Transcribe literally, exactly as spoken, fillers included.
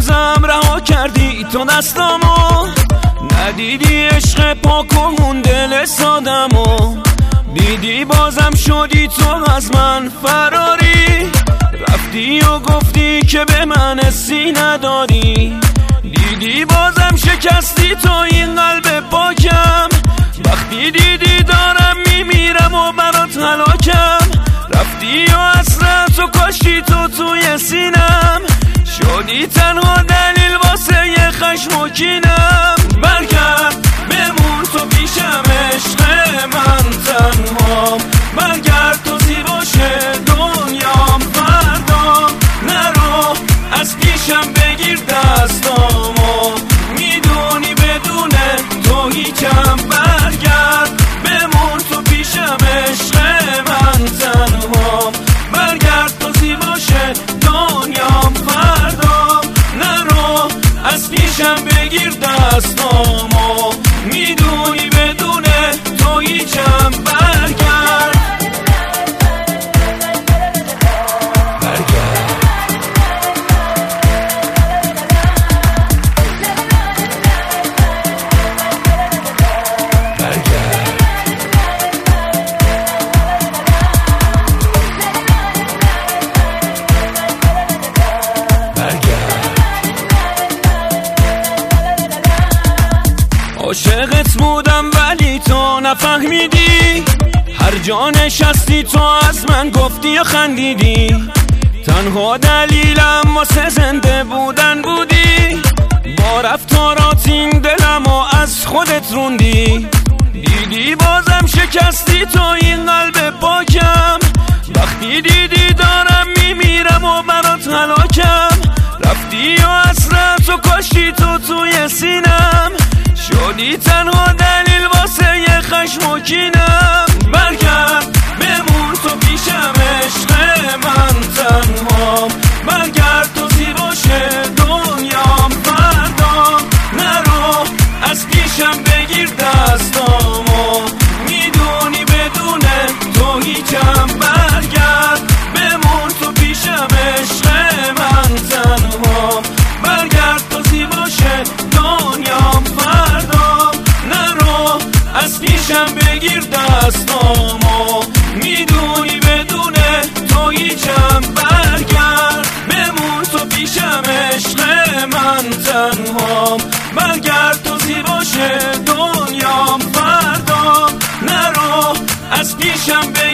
بازم رها کردی تو دستامو، ندیدی عشق پاک و اون دل سادمو، دیدی بازم شدی تو از من فراری، رفتی و گفتی که به من حسی نداری، دیدی بازم شکستی تو این قلب پاکم، وقتی دیدی دارم میمیرم و برات هلاکم، رفتی و حسرت و کاشتی تو توی سینم، شدی تنها دلیل واسه یه خشم و کینم. برگرد بمون تو پیشم عشق من تنهام، برگرد تو زیباشه دنیام فردا، نرو از پیشم بگیر دستامو، میدونی بدون تو هیچم. برگرد بمون تو پیشم عشق من تنهام، برگرد تو زیباشه دنیام فردا، نرو از پیشم بگیر دستامو، میدونی بدون تو هیچم. برگرد عاشقت بودم ولی تو نفهمیدی، هر جا نشستی تو از من گفتی یا خندیدی، تنها دلیلم واسه زنده بودن بودی، با رفتارات این دلمو از خودت روندی، دیدی بازم شکستی تو این قلب پاکم، وقتی دیدی دارم میمیرم و برات هلاکم، رفتی و حسرت و کاشتی تو توی سینم، شدی تنها دلیل واسه یه خشم و کینم. برگرد بمون تو پیشم عشق من تنهام، برگرد تو زیباشه دنیام فردا، نرو از پیشم بگیر دستامو، میدونی بدون تو هیچم. برگرد بمون تو پیشم عشق من تنهام، برگرد تو زیباشه دنیام فردا، نرو از پیشم بگیر دستامو، میدونی بدون تو هیچم. برگرد بمون تو پیشم عشق من تنهام، برگرد تو زیباشه دنیام فردا، نرو از پیشم بگیر